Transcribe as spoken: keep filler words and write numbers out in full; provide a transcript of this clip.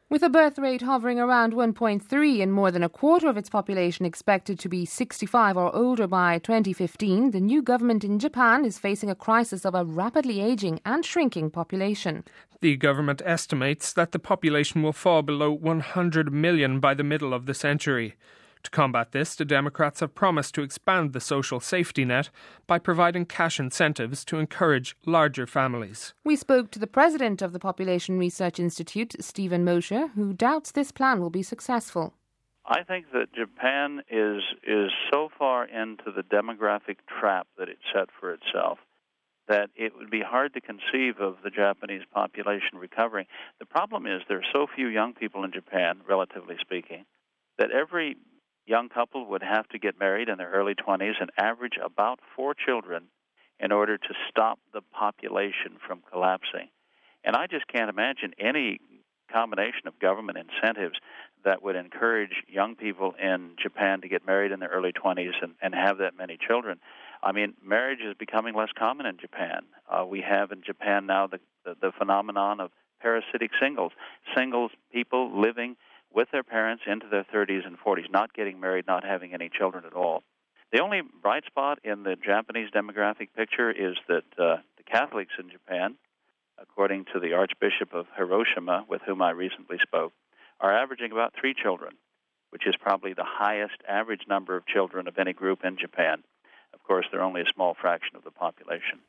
With a birth rate hovering around one point three and more than a quarter of its population expected to be sixty-five or older by twenty fifteen, the new government in Japan is facing a crisis of a rapidly aging and shrinking population. The government estimates that the population will fall below one hundred million by the middle of the century. To combat this, the Democrats have promised to expand the social safety net by providing cash incentives to encourage larger families. We spoke to the president of the Population Research Institute, Stephen Mosher, who doubts this plan will be successful. I think that Japan is is so far into the demographic trap that it set for itself that it would be hard to conceive of the Japanese population recovering. The problem is there are so few young people in Japan, relatively speaking, that every young couple would have to get married in their early twenties and average about four children in order to stop the population from collapsing. And I just can't imagine any combination of government incentives that would encourage young people in Japan to get married in their early twenties and, and have that many children. I mean, marriage is becoming less common in Japan. Uh, we have in Japan now the, the, the phenomenon of parasitic singles, singles people living with their parents into their thirties and forties, not getting married, not having any children at all. The only bright spot in the Japanese demographic picture is that uh, the Catholics in Japan, according to the Archbishop of Hiroshima, with whom I recently spoke, are averaging about three children, which is probably the highest average number of children of any group in Japan. Of course, they're only a small fraction of the population.